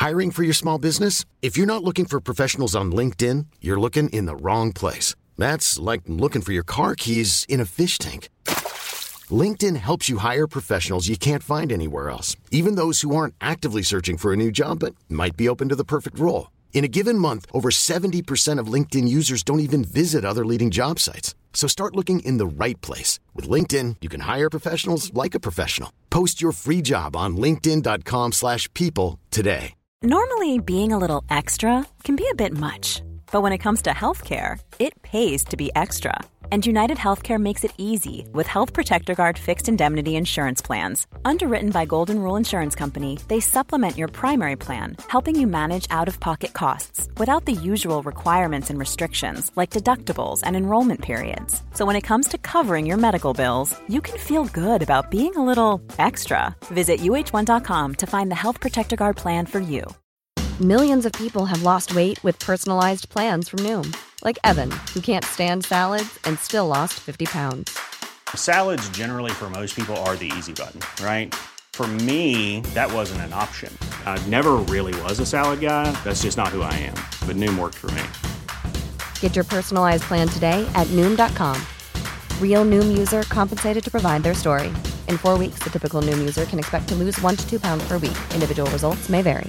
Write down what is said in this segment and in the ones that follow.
Hiring for your small business? If you're not looking for professionals on LinkedIn, you're looking in the wrong place. That's like looking for your car keys in a fish tank. LinkedIn helps you hire professionals you can't find anywhere else, even those who aren't actively searching for a new job but might be open to the perfect role. In a given month, over 70% of LinkedIn users don't even visit other leading job sites. So start looking in the right place. With LinkedIn, you can hire professionals like a professional. Post your free job on linkedin.com/people today. Normally, being a little extra can be a bit much. But when it comes to healthcare, it pays to be extra. And United Healthcare makes it easy with Health Protector Guard fixed indemnity insurance plans. Underwritten by Golden Rule Insurance Company, they supplement your primary plan, helping you manage out-of-pocket costs without the usual requirements and restrictions like deductibles and enrollment periods. So when it comes to covering your medical bills, you can feel good about being a little extra. Visit uh1.com to find the Health Protector Guard plan for you. Millions of people have lost weight with personalized plans from Noom. Like Evan, who can't stand salads and still lost 50 pounds. Salads generally for most people are the easy button, right? For me, that wasn't an option. I never really was a salad guy. That's just not who I am. But Noom worked for me. Get your personalized plan today at Noom.com. Real Noom user compensated to provide their story. In 4 weeks, the typical Noom user can expect to lose 1 to 2 pounds per week. Individual results may vary.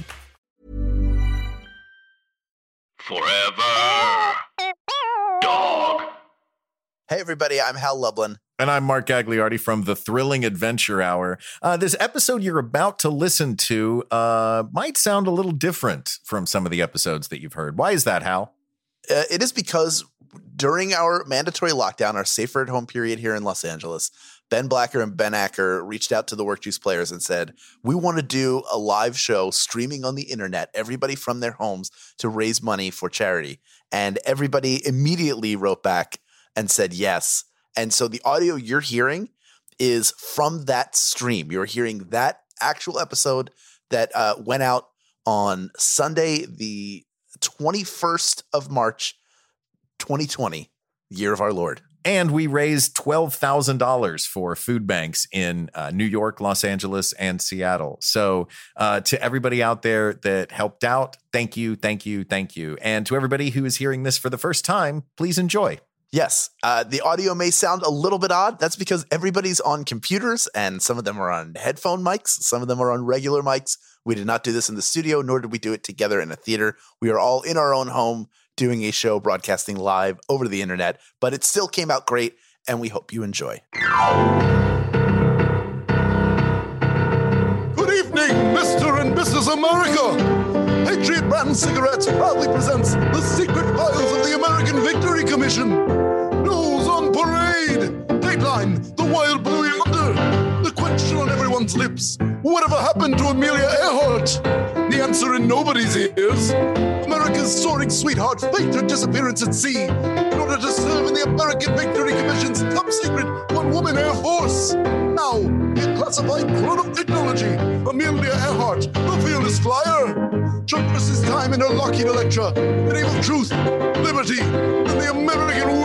Forever Dog. Hey everybody, I'm Hal Lublin. And I'm Mark Gagliardi from the Thrilling Adventure Hour. This episode you're about to listen to might sound a little different from some of the episodes that you've heard. Why is that, Hal? It is because during our mandatory lockdown, our safer at home period here in Los Angeles, Ben Blacker and Ben Acker reached out to the Work Juice players and said, we want to do a live show streaming on the internet, everybody from their homes, to raise money for charity. And everybody immediately wrote back and said yes. And so the audio you're hearing is from that stream. You're hearing that actual episode that went out on Sunday, the 21st of March, 2020, year of our Lord. And we raised $12,000 for food banks in New York, Los Angeles, and Seattle. So to everybody out there that helped out, thank you, thank you, thank you. And to everybody who is hearing this for the first time, please enjoy. Yes, the audio may sound a little bit odd. That's because everybody's on computers, and some of them are on headphone mics. Some of them are on regular mics. We did not do this in the studio, nor did we do it together in a theater. We are all in our own home doing a show broadcasting live over the internet, but it still came out great, and we hope you enjoy. Good evening, Mr. and Mrs. America. Patriot Brand Cigarettes proudly presents the secret files of the American Victory Commission. News on parade. Dateline, the wild blue yonder. The question on everyone's lips. Whatever happened to Amelia Earhart? The answer in nobody's ears. America's soaring sweetheart faked her disappearance at sea in order to serve in the American Victory Commission's top secret one-woman Air Force. Now, in classified chronotechnology, Amelia Earhart, the fearless flyer, traverses time in her Lockheed Electra in the name of truth, liberty, and the American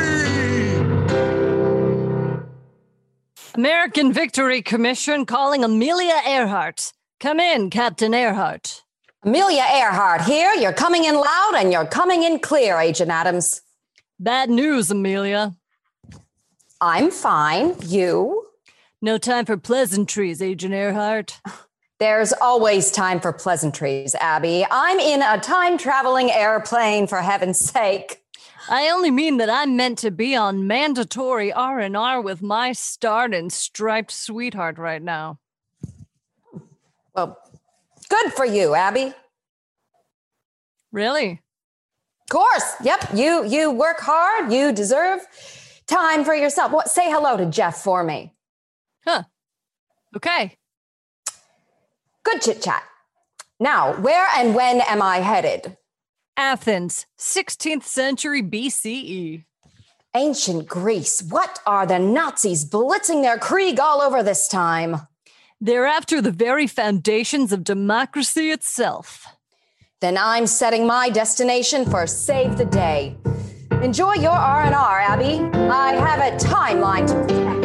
way. American Victory Commission calling Amelia Earhart. Come in, Captain Earhart. Amelia Earhart here. You're coming in loud and you're coming in clear, Agent Adams. Bad news, Amelia. I'm fine. You? No time for pleasantries, Agent Earhart. There's always time for pleasantries, Abby. I'm in a time-traveling airplane, for heaven's sake. I only mean that I'm meant to be on mandatory R&R with my starred and striped sweetheart right now. Well, good for you, Abby. Really? Of course. Yep. You work hard. You deserve time for yourself. What? Say hello to Jeff for me. Huh. Okay. Good chit chat. Now, where and when am I headed? Athens, 16th century BCE. Ancient Greece. What are the Nazis blitzing their Krieg all over this time? They're after the very foundations of democracy itself. Then I'm setting my destination for Save the Day. Enjoy your R&R, Abby. I have a timeline to protect.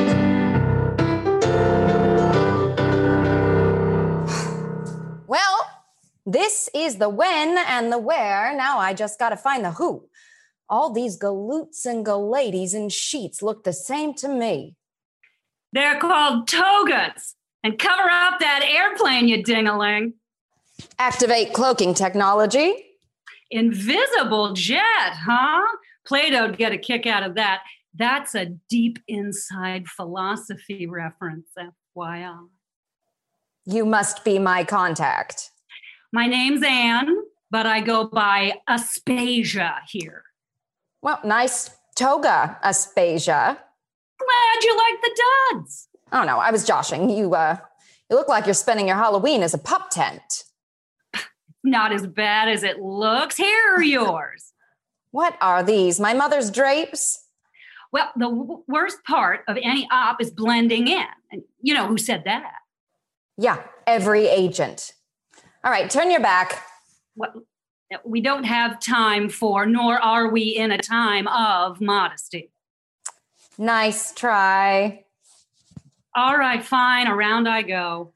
Well, This is the when and the where. Now I just got to find the who. All these galoots and galadies in sheets look the same to me. They're called togas. And cover up that airplane, you ding-a-ling. Activate cloaking technology. Invisible jet, huh? Plato'd get a kick out of that. That's a deep inside philosophy reference, FYI. You must be my contact. My name's Anne, but I go by Aspasia here. Well, nice toga, Aspasia. Glad you like the duds. Oh, no, I was joshing. You look like you're spending your Halloween as a pup tent. Not as bad as it looks. Here are yours. What are these? My mother's drapes? Well, the worst part of any op is blending in. And you know who said that? Yeah, every agent. All right, turn your back. Well, we don't have time for, nor are we in a time of modesty. Nice try. All right, fine. Around I go.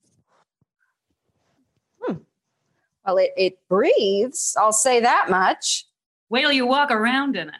Well, it breathes. I'll say that much. Wait till you walk around in it.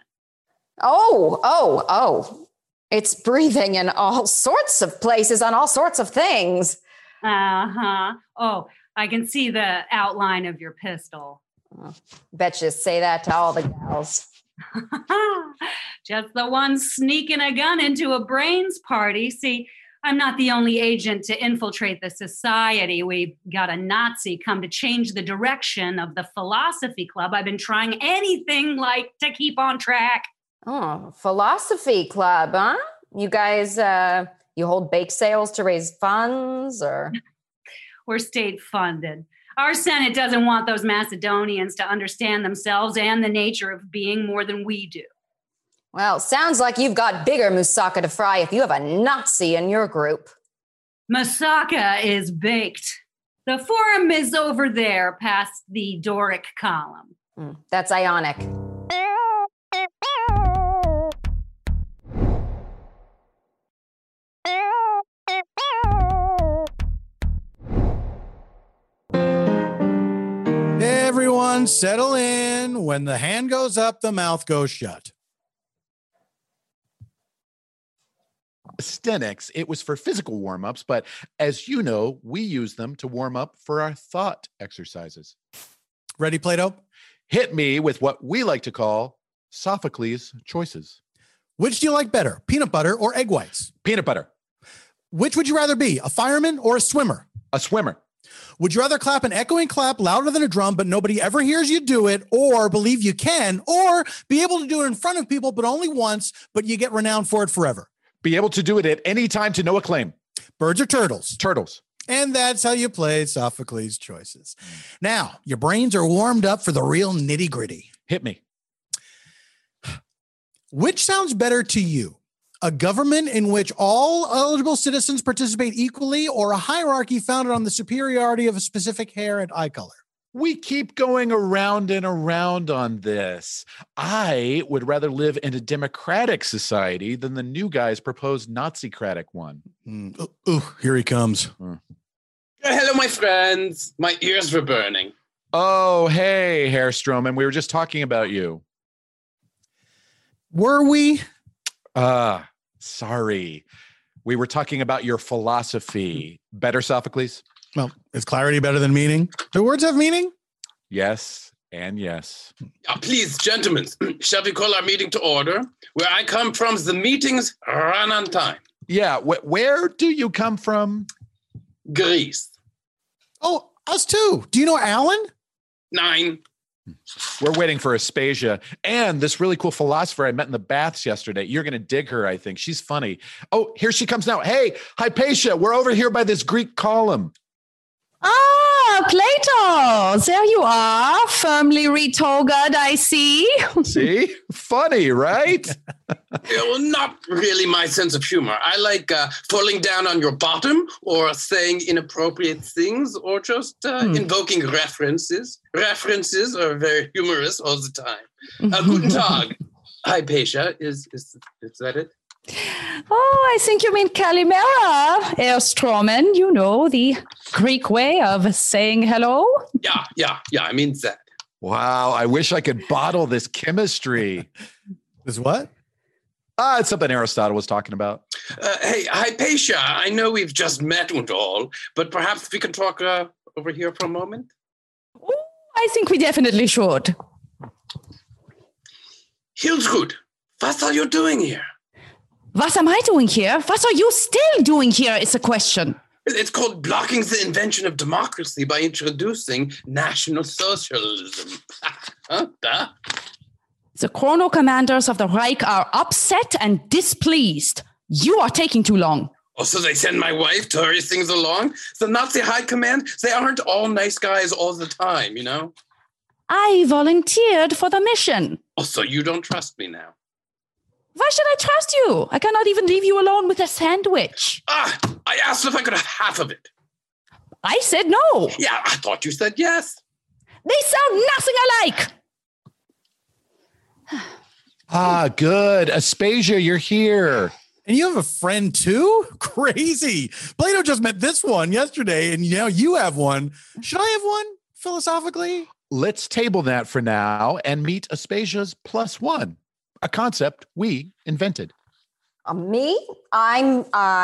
Oh. It's breathing in all sorts of places on all sorts of things. Uh-huh. Oh, I can see the outline of your pistol. Bet you say that to all the gals. Just the one sneaking a gun into a brains party. See, I'm not the only agent to infiltrate the society. We've got a Nazi come to change the direction of the philosophy club. I've been trying anything like to keep on track. Oh, philosophy club, huh? You guys, you hold bake sales to raise funds, or? We're state funded. Our Senate doesn't want those Macedonians to understand themselves and the nature of being more than we do. Well, sounds like you've got bigger moussaka to fry if you have a Nazi in your group. Moussaka is baked. The forum is over there past the Doric column. That's Ionic. Everyone settle in. When the hand goes up, the mouth goes shut. Calisthenics, it was for physical warm-ups, but as you know, we use them to warm up for our thought exercises. Ready, Plato? Hit me with what we like to call Sophocles' choices. Which do you like better, peanut butter or egg whites? Peanut butter. Which would you rather be, a fireman or a swimmer? A swimmer. Would you rather clap an echoing clap louder than a drum, but nobody ever hears you do it, or believe you can, or be able to do it in front of people, but only once, but you get renowned for it forever? Be able to do it at any time to no acclaim. Birds or turtles? Turtles. And that's how you play Sophocles' choices. Now, your brains are warmed up for the real nitty gritty. Hit me. Which sounds better to you? A government in which all eligible citizens participate equally, or a hierarchy founded on the superiority of a specific hair and eye color? We keep going around and around on this. I would rather live in a democratic society than the new guy's proposed Nazi-cratic one. Here he comes. Hello, my friends. My ears were burning. Oh, hey, Herr Stroman. We were just talking about you. Were we? Sorry. We were talking about your philosophy. Better, Sophocles? Well, is clarity better than meaning? Do words have meaning? Yes, and yes. Please, gentlemen, shall we call our meeting to order? Where I come from, the meetings run on time. Yeah, where do you come from? Greece. Oh, us too. Do you know Alan? 9. We're waiting for Aspasia and this really cool philosopher I met in the baths yesterday. You're going to dig her, I think. She's funny. Oh, here she comes now. Hey, Hypatia, we're over here by this Greek column. Ah, Plato, there you are, firmly retogaed, I see. See? Funny, right? Well, not really my sense of humor. I like falling down on your bottom or saying inappropriate things or just invoking references. References are very humorous all the time. Guten Tag. Hypatia, is that it? Oh, I think you mean Kalimera, Herr Strawman. You know, the Greek way of saying hello. Yeah, I mean that. Wow, I wish I could bottle this chemistry. This what? It's something Aristotle was talking about. Hey, Hypatia, I know we've just met and all, but perhaps we can talk over here for a moment? Oh, I think we definitely should. Hildgud, what are you doing here? What am I doing here? What are you still doing here is a question. It's called blocking the invention of democracy by introducing National Socialism. Duh. The Chrono Commanders of the Reich are upset and displeased. You are taking too long. Oh, so they send my wife to hurry things along? The Nazi High Command, they aren't all nice guys all the time, you know? I volunteered for the mission. Oh, so you don't trust me now? Why should I trust you? I cannot even leave you alone with a sandwich. I asked if I could have half of it. I said no. Yeah, I thought you said yes. They sound nothing alike. Good. Aspasia, you're here. And you have a friend too? Crazy. Plato just met this one yesterday, and now you have one. Should I have one, philosophically? Let's table that for now and meet Aspasia's +1, a concept we invented. Me? I'm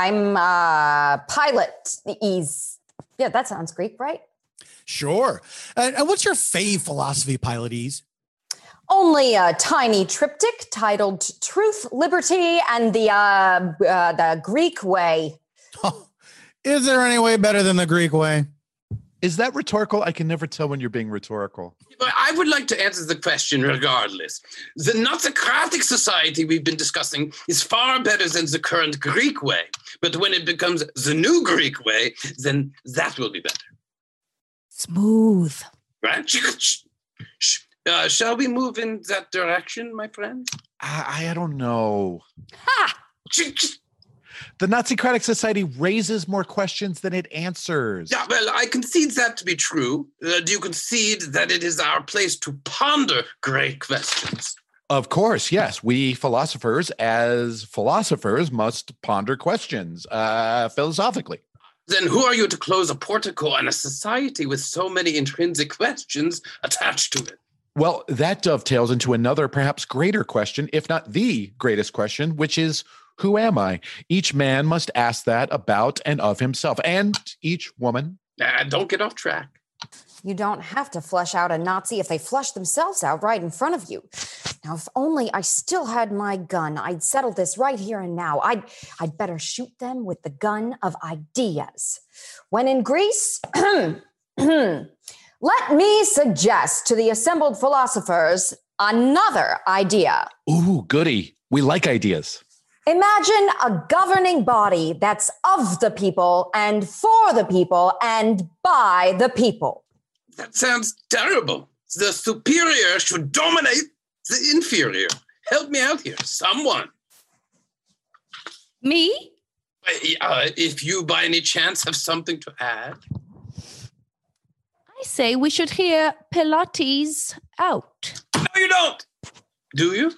Pilate. Yeah, that sounds Greek, right? Sure. And what's your fave philosophy, Pilates? Only a tiny triptych titled Truth, Liberty, and the Greek Way. Is there any way better than the Greek way? Is that rhetorical? I can never tell when you're being rhetorical. I would like to answer the question regardless. The Nazi-cratic society we've been discussing is far better than the current Greek way. But when it becomes the new Greek way, then that will be better. Smooth. Right? Shall we move in that direction, my friend? I don't know. Ha! The Nazi-cratic society raises more questions than it answers. Yeah, well, I concede that to be true. Do you concede that it is our place to ponder great questions? Of course, yes. We philosophers, as philosophers, must ponder questions philosophically. Then who are you to close a portico on a society with so many intrinsic questions attached to it? Well, that dovetails into another, perhaps greater question, if not the greatest question, which is, who am I? Each man must ask that about and of himself, and each woman. Don't get off track. You don't have to flush out a Nazi if they flush themselves out right in front of you. Now, if only I still had my gun, I'd settle this right here and now. I'd better shoot them with the gun of ideas. When in Greece, let me suggest to the assembled philosophers another idea. Ooh, goody. We like ideas. Imagine a governing body that's of the people and for the people and by the people. That sounds terrible. The superior should dominate the inferior. Help me out here, someone. Me? If you by any chance have something to add. I say we should hear Pilates out. No, you don't. Do you?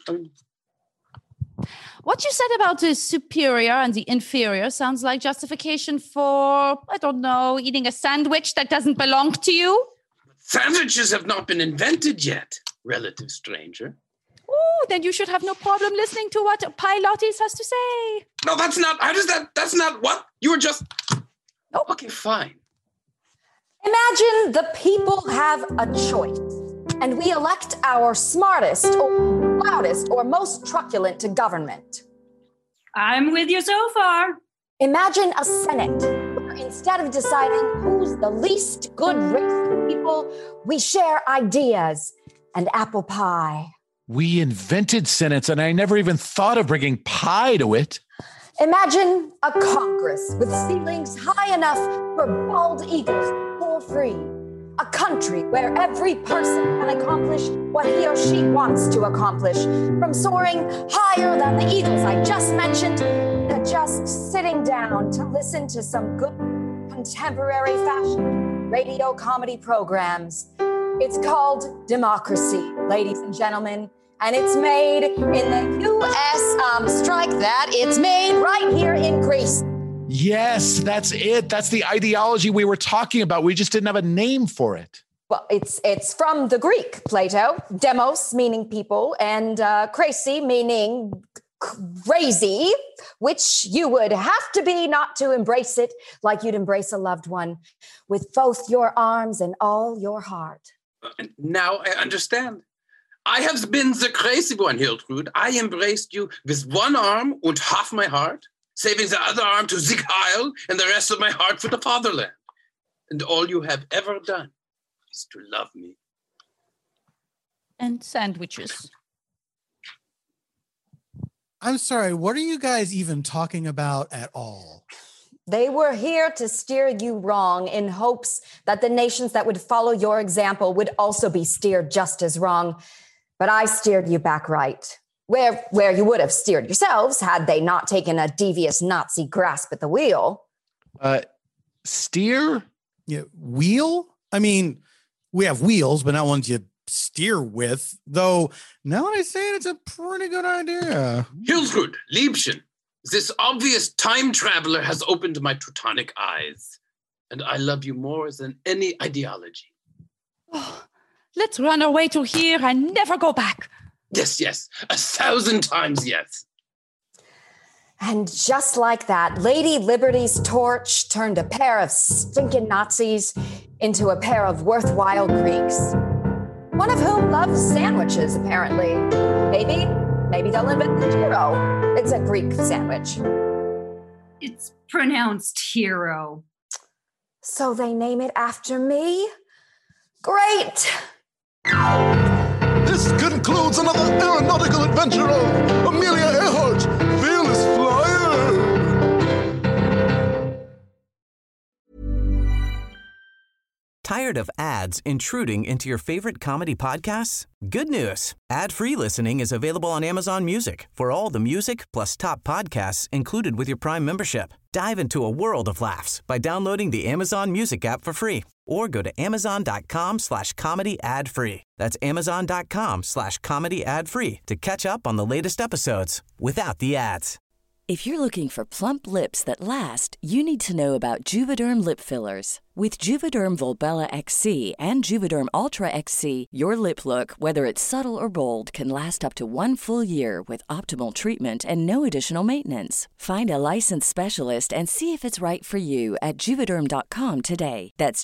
What you said about the superior and the inferior sounds like justification for, I don't know, eating a sandwich that doesn't belong to you. Sandwiches have not been invented yet, relative stranger. Oh, then you should have no problem listening to what Pilates has to say. No, that's not, that's not what? You were just, Nope. Okay, fine. Imagine the people have a choice, and we elect our smartest or loudest or most truculent to government. I'm with you so far. Imagine a Senate where instead of deciding who's the least good race of people, we share ideas and apple pie. We invented senates, and I never even thought of bringing pie to it. Imagine a Congress with ceilings high enough for bald eagles for free. A country where every person can accomplish what he or she wants to accomplish, from soaring higher than the eagles I just mentioned to just sitting down to listen to some good contemporary fashion radio comedy programs. It's called democracy, ladies and gentlemen. And it's made in the U.S. Strike that. It's made right here in Greece. Yes, that's it. That's the ideology we were talking about. We just didn't have a name for it. Well, it's from the Greek, Plato. Demos, meaning people, and crazy, meaning crazy, which you would have to be not to embrace it like you'd embrace a loved one with both your arms and all your heart. Now I understand. I have been the crazy one, Hiltrud. I embraced you with one arm and half my heart, saving the other arm to Sieg Heil and the rest of my heart for the fatherland. And all you have ever done is to love me. And sandwiches. I'm sorry, what are you guys even talking about at all? They were here to steer you wrong in hopes that the nations that would follow your example would also be steered just as wrong. But I steered you back right, where you would have steered yourselves had they not taken a devious Nazi grasp at the wheel. Steer? Yeah, wheel? I mean, we have wheels, but not ones you steer with. Though, now that I say it, it's a pretty good idea. Hiltrud, Liebchen, this obvious time traveler has opened my Teutonic eyes, and I love you more than any ideology. Oh, let's run away to here and never go back. Yes, 1,000 times yes. And just like that, Lady Liberty's torch turned a pair of stinking Nazis into a pair of worthwhile Greeks. One of whom loves sandwiches, apparently. Maybe they'll invent the hero. It's a Greek sandwich. It's pronounced hero. So they name it after me? Great! This concludes another aeronautical adventure of Amelia Earhart, fearless flyer. Tired of ads intruding into your favorite comedy podcasts? Good news. Ad-free listening is available on Amazon Music for all the music plus top podcasts included with your Prime membership. Dive into a world of laughs by downloading the Amazon Music app for free or go to amazon.com/comedy ad-free. That's amazon.com/comedy ad-free to catch up on the latest episodes without the ads. If you're looking for plump lips that last, you need to know about Juvederm lip fillers. With Juvederm Volbella XC and Juvederm Ultra XC, your lip look, whether it's subtle or bold, can last up to 1 full year with optimal treatment and no additional maintenance. Find a licensed specialist and see if it's right for you at Juvederm.com today. That's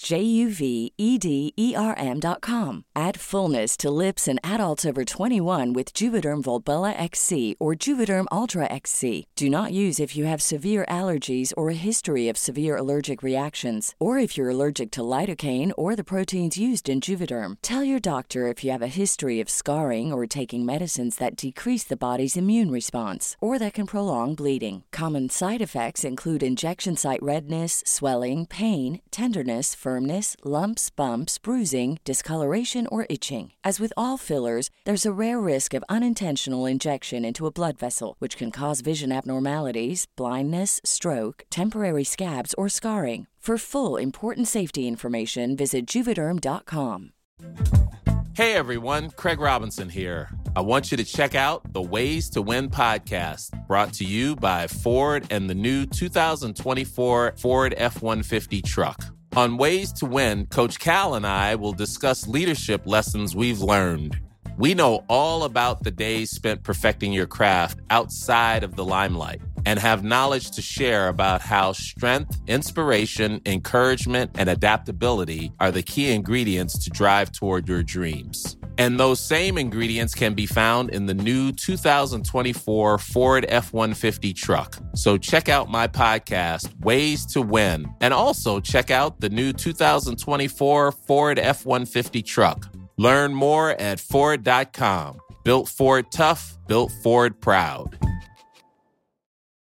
JUVEDERM.com. Add fullness to lips in adults over 21 with Juvederm Volbella XC or Juvederm Ultra XC. Do not use if you have severe allergies or a history of severe allergic reactions, or if you're allergic to lidocaine or the proteins used in Juvederm. Tell your doctor if you have a history of scarring or taking medicines that decrease the body's immune response or that can prolong bleeding. Common side effects include injection site redness, swelling, pain, tenderness, firmness, lumps, bumps, bruising, discoloration, or itching. As with all fillers, there's a rare risk of unintentional injection into a blood vessel, which can cause vision abnormalities, blindness, stroke, temporary scabs, or scarring. For full important safety information, visit Juvederm.com. Hey everyone, Craig Robinson here. I want you to check out the Ways to Win podcast, brought to you by Ford and the new 2024 Ford F-150 truck. On Ways to Win, Coach Cal and I will discuss leadership lessons we've learned. We know all about the days spent perfecting your craft outside of the limelight and have knowledge to share about how strength, inspiration, encouragement, and adaptability are the key ingredients to drive toward your dreams. And those same ingredients can be found in the new 2024 Ford F-150 truck. So check out my podcast, Ways to Win, and also check out the new 2024 Ford F-150 truck. Learn more at Ford.com. Built Ford tough, built Ford proud.